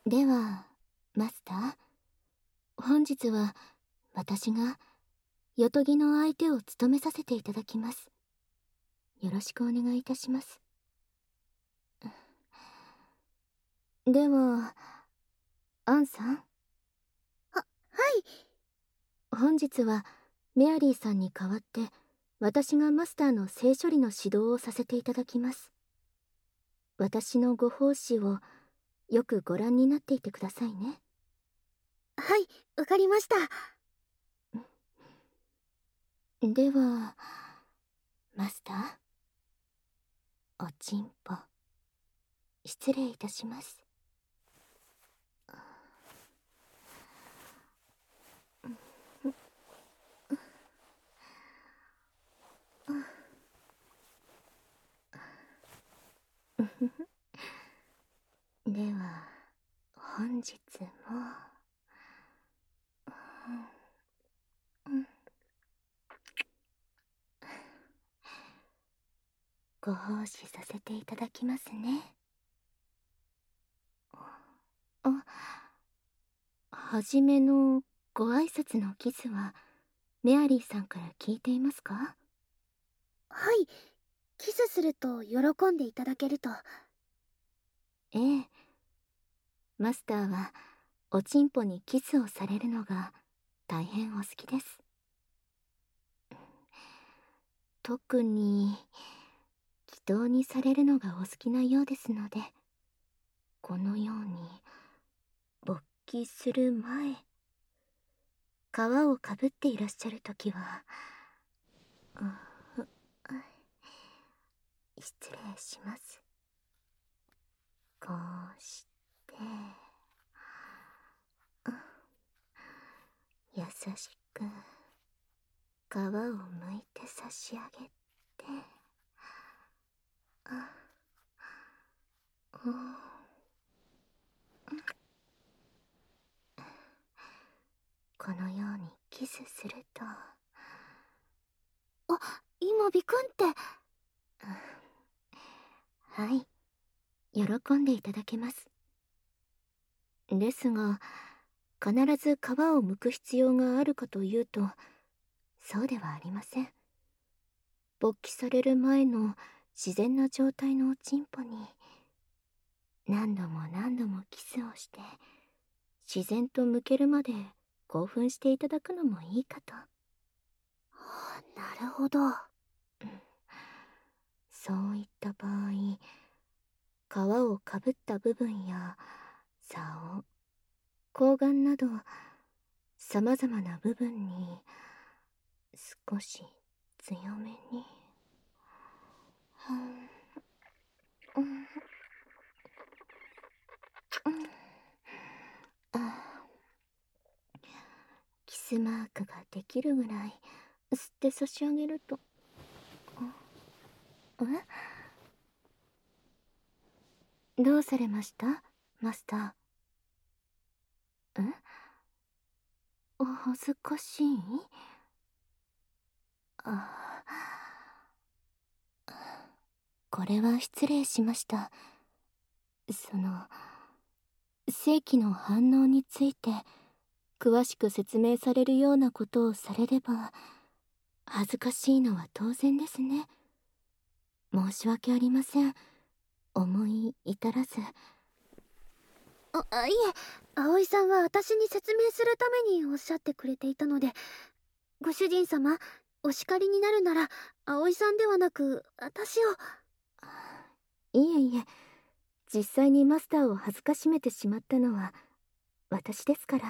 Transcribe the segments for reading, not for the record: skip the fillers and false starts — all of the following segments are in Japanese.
では、マスター、本日は私がよとぎの相手を務めさせていただきます。よろしくお願いいたします。では、アンさん。 はい。 本日はメアリーさんに代わって私がマスターの性処理の指導をさせていただきます。私のご奉仕をよくご覧になっていてくださいね。 はい、わかりました。 では、マスター、おちんぽ、失礼いたします。では、本日も、ご奉仕させていただきますね。はじめのご挨拶のキスはメアリーさんから聞いていますか？ はい、キスすると喜んでいただけると。 ええ、マスターはおちんぽにキスをされるのが大変お好きです。特に気筒にされるのがお好きなようですので、このように勃起する前、皮をかぶっていらっしゃるときは、失礼します。こうして、優しく皮をむいて差し上げて、このようにキスすると、 今ビクンって。 はい、喜んでいただけます。ですが、必ず皮を剥く必要があるかというと、そうではありません。勃起される前の自然な状態のおちんぽに、何度も何度もキスをして、自然と剥けるまで興奮していただくのもいいかと。 なるほど。 そういった場合、皮をかぶった部分や竿、睾丸など様々な部分に少し強めに、うん、キスマークができるぐらい吸って差し上げると。どうされました、マスター？お恥ずかしい？あ、これは失礼しました。性器の反応について詳しく説明されるようなことをされれば恥ずかしいのは当然ですね。申し訳ありません。思い至らず。 いえ、葵さんは私に説明するためにおっしゃってくれていたので、ご主人様、お叱りになるなら、葵さんではなく、私を。 いえいえ、実際にマスターを恥ずかしめてしまったのは私ですから。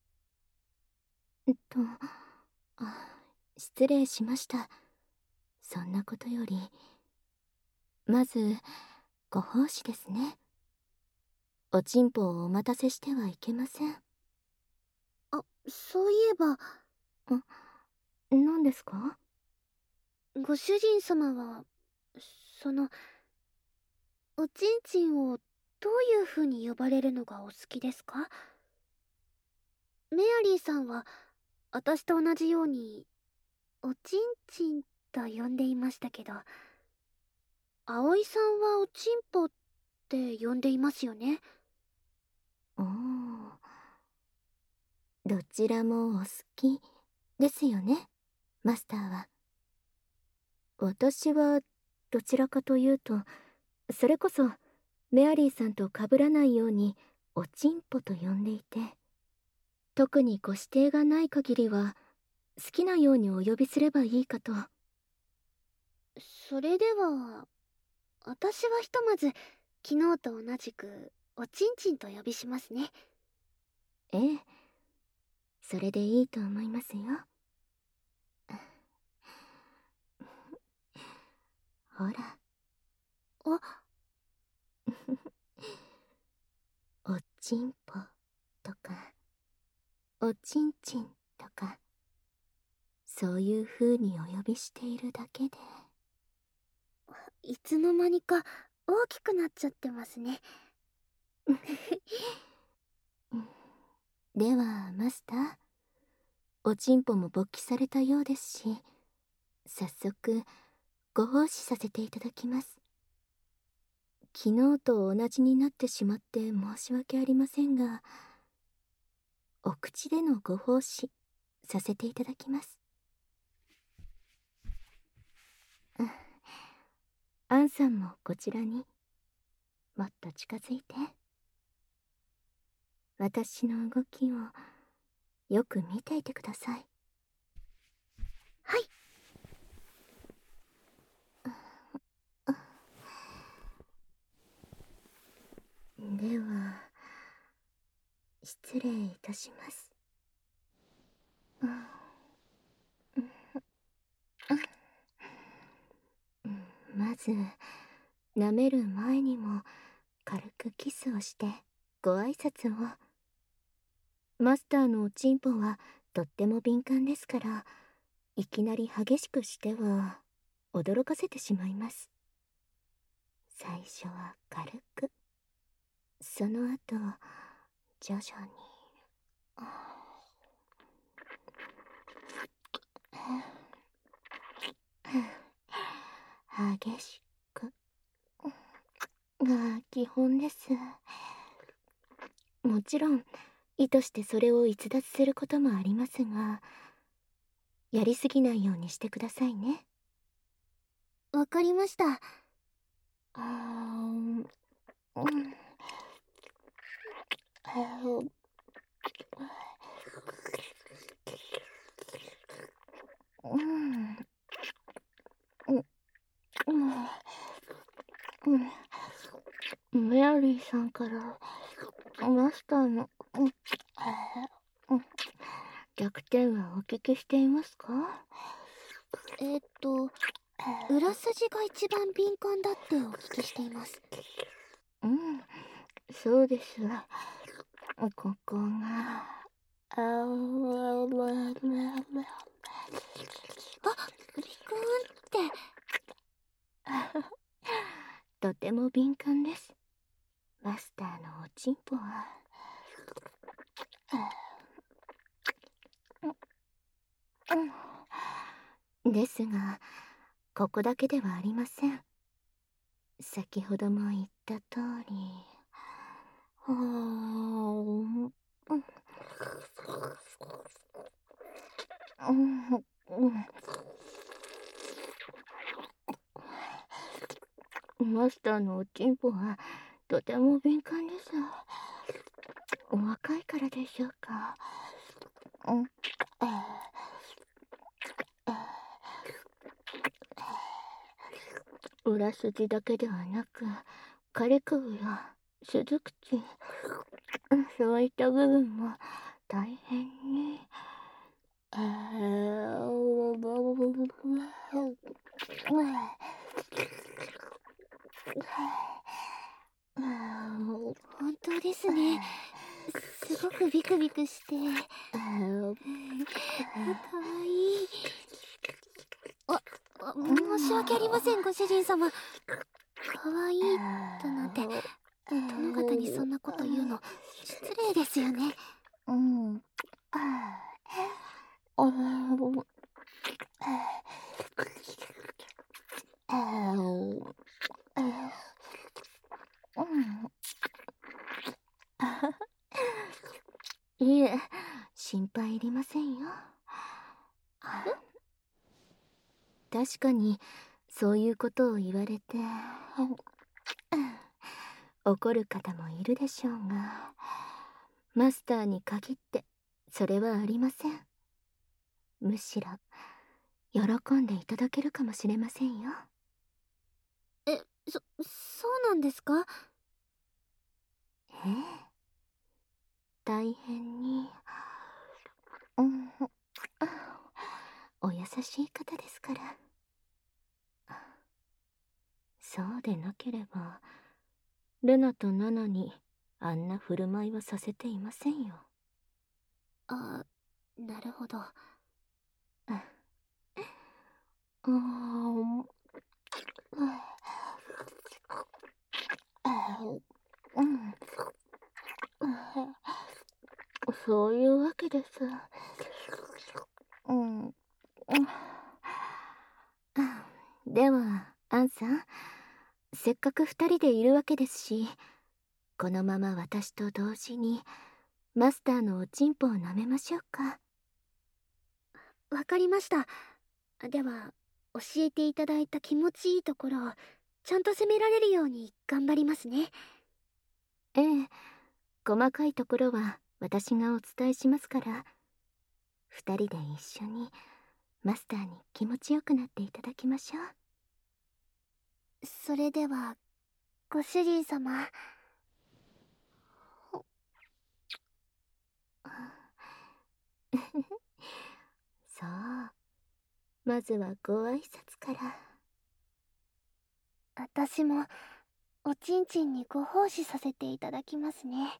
あ、失礼しました。そんなことより、まずご奉仕ですね。おちんぽをお待たせしてはいけません。 そういえば、 何ですか？ ご主人様は、その、おちんちんをどういう風に呼ばれるのがお好きですか？メアリーさんは、私と同じように、おちんちんと呼んでいましたけど、葵さんはおちんぽって呼んでいますよね。 おー、どちらもお好きですよね、マスターは。私はどちらかというと、それこそメアリーさんと被らないようにおちんぽと呼んでいて、特にご指定がない限りは好きなようにお呼びすればいいかと。 それでは、私はひとまず昨日と同じくおちんちんと呼びしますね。 ええ、それでいいと思いますよ。ほら。 あ、 おちんぽとかおちんちんとか、そういう風にお呼びしているだけで。 いつの間にか大きくなっちゃってますね。 ではマスター、おちんぽも勃起されたようですし、早速ご奉仕させていただきます。昨日と同じになってしまって申し訳ありませんが、お口でのご奉仕させていただきます。アンさんもこちらにもっと近づいて。私の動きをよく見ていてください。 はい。 では失礼いたします。まず舐める前にも軽くキスをしてご挨拶を。マスターのおちんぽはとっても敏感ですから、いきなり激しくしては驚かせてしまいます。最初は軽く、その後徐々に。激しくが基本です。もちろん意図してそれを逸脱することもありますが、やりすぎないようにしてくださいね。 わかりました。 メアリーさんからマスターの弱点はお聞きしていますか？ 裏筋が一番敏感だってお聞きしています。 うん、そうです。ここがあ、ビビクーンって。 とても敏感です。マスターのおちんぽは。ですが、ここだけではありません。先ほども言った通り、マスターのおちんぽはとても敏感です。お若いからでしょうか。裏筋だけではなく、枯れ首や鈴口、そういった部分も大変に。 本当ですね。すごくビクビクして。かわいい。申し訳ありません、ご主人様。かわいいだなんて、殿方にそんなこと言うの失礼ですよね。 いえ、心配いりませんよ。確かにそういうことを言われて怒る方もいるでしょうが、マスターに限ってそれはありません。むしろ喜んでいただけるかもしれませんよ。 そうなんですか？ ええ、大変に、うん、お優しい方ですから。そうでなければルナとナナにあんな振る舞いはさせていませんよ。 あ、なるほど。 うん、そういうわけです。うん。では、アンさん、せっかく二人でいるわけですし、このまま私と同時にマスターのおちんぽを舐めましょうか。 わかりました。では、教えていただいた気持ちいいところをちゃんと責められるように頑張りますね。 ええ、細かいところは私がお伝えしますから、二人で一緒にマスターに気持ちよくなっていただきましょう。 それでは、ご主人様。 そう、まずはご挨拶から。 私もおちんちんにご奉仕させていただきますね。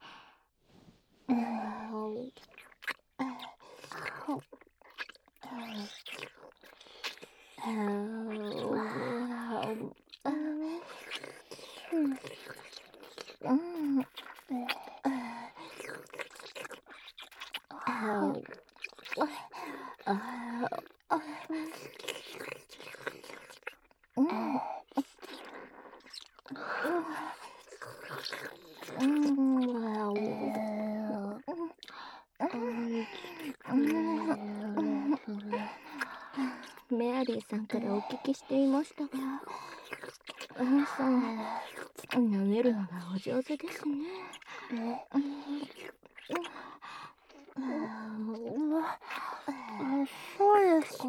メアリーさんからお聞きしていましたが、アンさん、舐めるのがお上手ですね。 そうですか？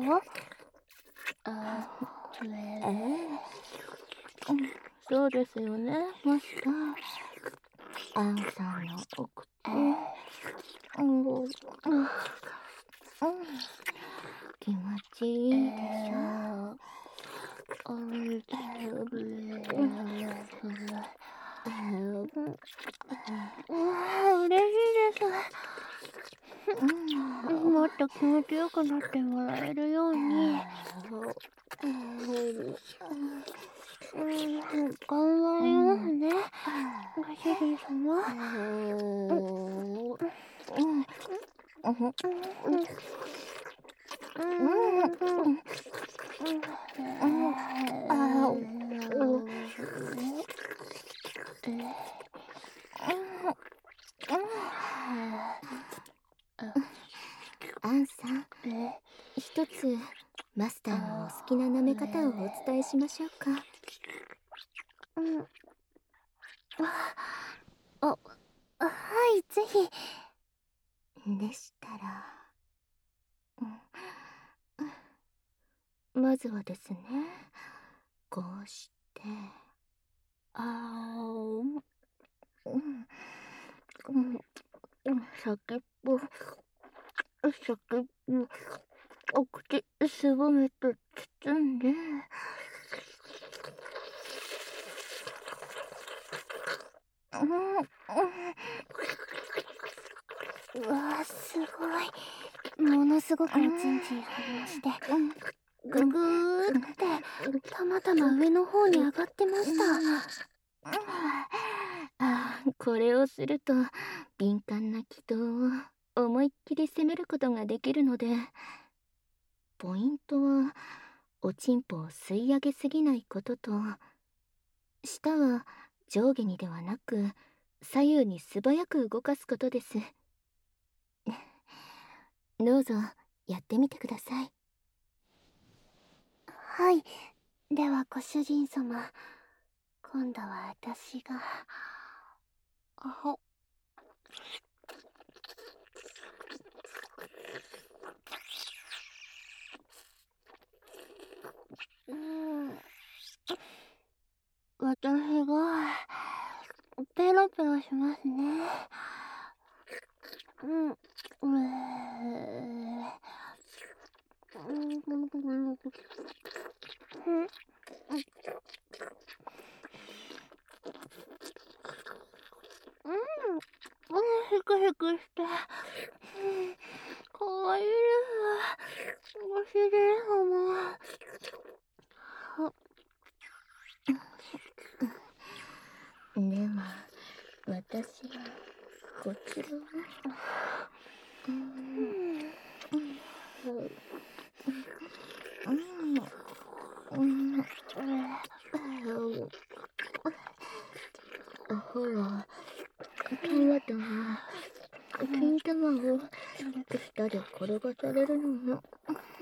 そうですよね、マスター。アンさんのお口、気持ちいいでしょ。 嬉しいです。もっと気持ちよくなってもらえるように。頑張りますね、ご主人様。 アンさん、一つマスターのお好きな舐め方をお伝えしましょうか。 はい、ぜひ。 でしたら、まずはですね、こうして、先っぽ、お口すぼめて包んで、 うわ、すごい。ものすごくおちんちん反応して、ぐぐーってたまたま上の方に上がってました。 これをすると敏感な気道を思いっきり攻めることができるので、ポイントはおちんぽを吸い上げすぎないことと、舌は上下にではなく左右に素早く動かすことです。 どうぞやってみてください。 はい。ではご主人様、今度は私が。うん。私がペロペロしますね。うん。ヒクヒクして、かわいいです。ご主人様。 では私はこちらを。ほら、トマトは金玉を舌で転がされるのよ。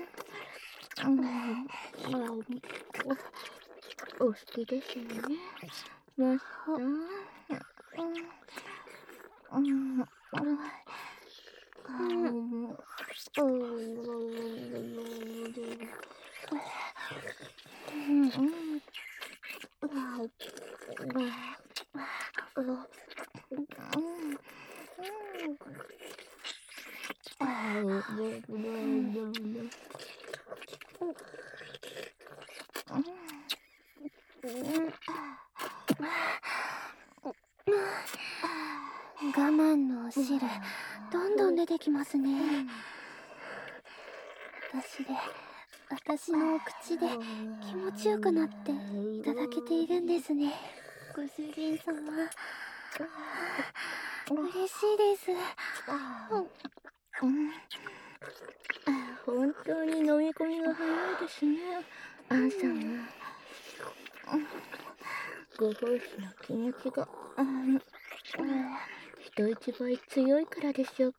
お好きですよね、マスタ我慢のお汁、どんどん出てきますね。私のお口で気持ちよくなっていただけているんですね。ご主人様。嬉しいです。 本当に飲み込みが早いですね、アンさんは。ご奉仕の気持ちが人一倍強いからでしょうか。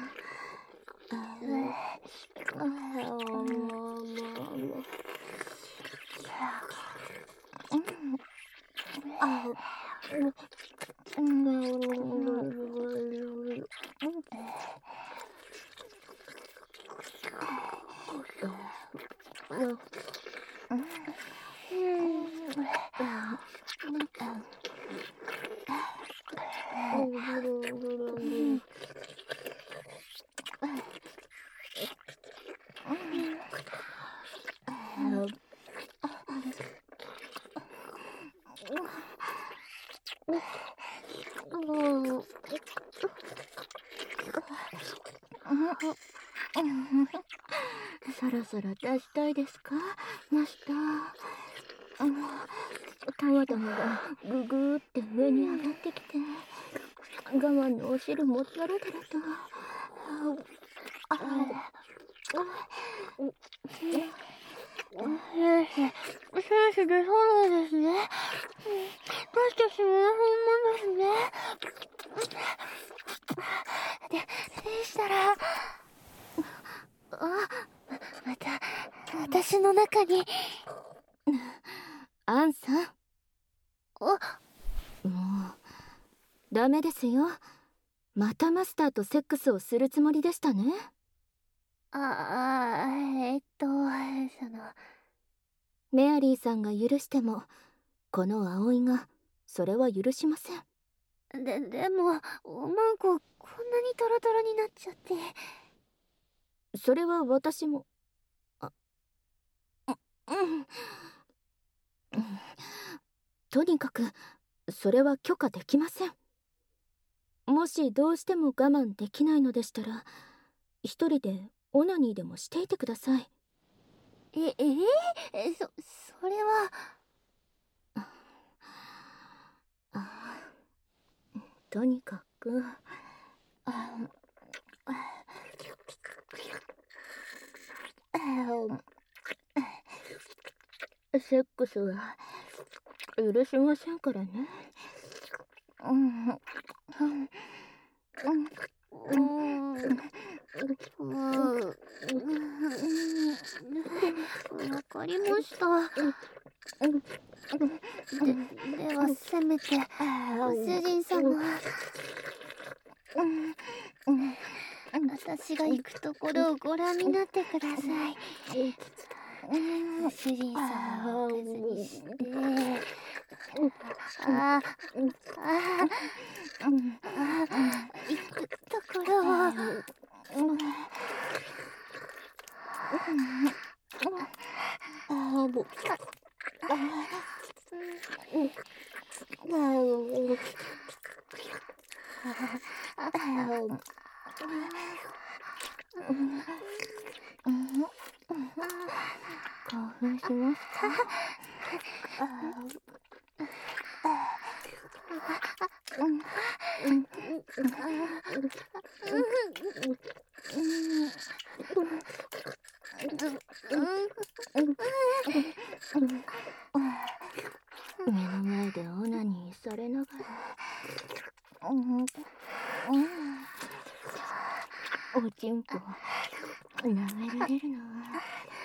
そろそろ出したいですか、マスター。たまたまがぐぐーって上に上がってきて、我慢のお汁もだらだらと。 先生出そうなんですね。出してしまうもんですね。でしたら、また、私の中に。 アンさん。もう、ダメですよ。またマスターとセックスをするつもりでしたね。メアリーさんが許しても、この葵が、それは許しません。 でも、おまんこ、こんなにトロトロになっちゃって。 それは私も。とにかく、それは許可できません。もしどうしても我慢できないのでしたら、一人でオナニーでもしていてください。 それは。 とにかく、セックスは許しませんからね。 わかりました。ではせめてご主人様、私が行くところをご覧になってください。ご主人様をおかずにして、行くところを。 興奮しますか？目の前でオナニーされながらおちんぽ舐められるのは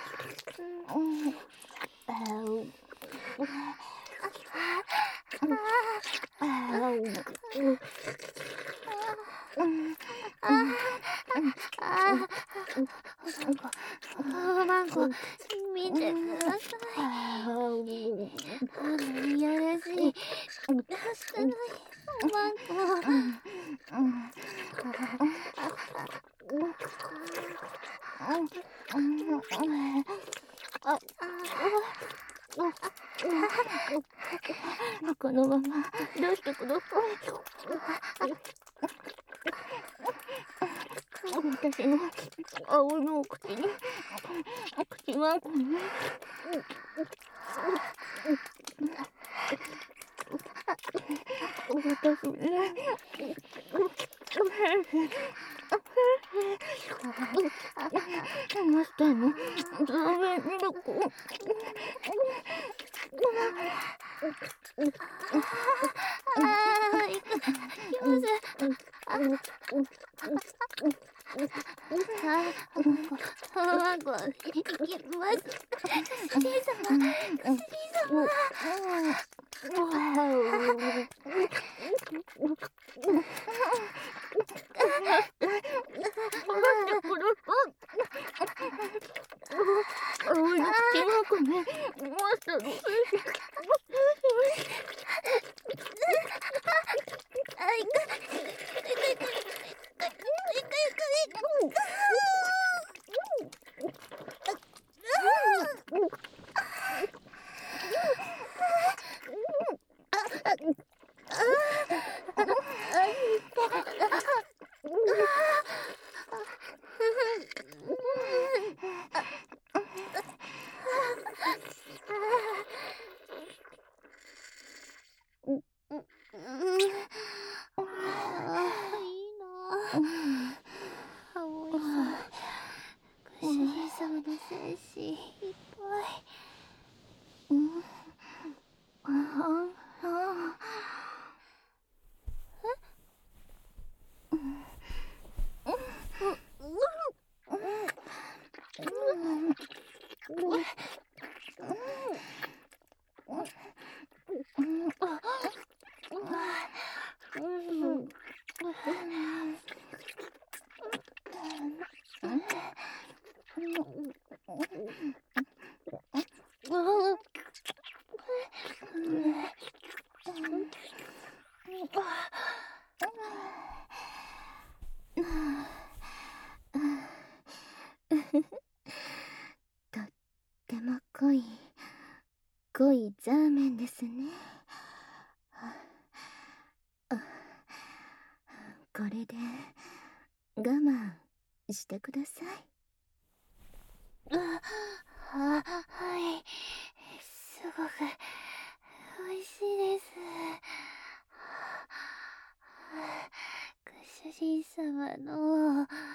マンコ、見てください。いやらしい。確かに、マンコ。 このまま出してください。私の青のお口に口が私ねマスターのザーメンミルクマンコ、行きます。主人様、主人様。ご主人様の精子いっぱい。 とっても濃いザーメンですね。これで我慢してください。 はい。すごく美味しいです。ご主人様の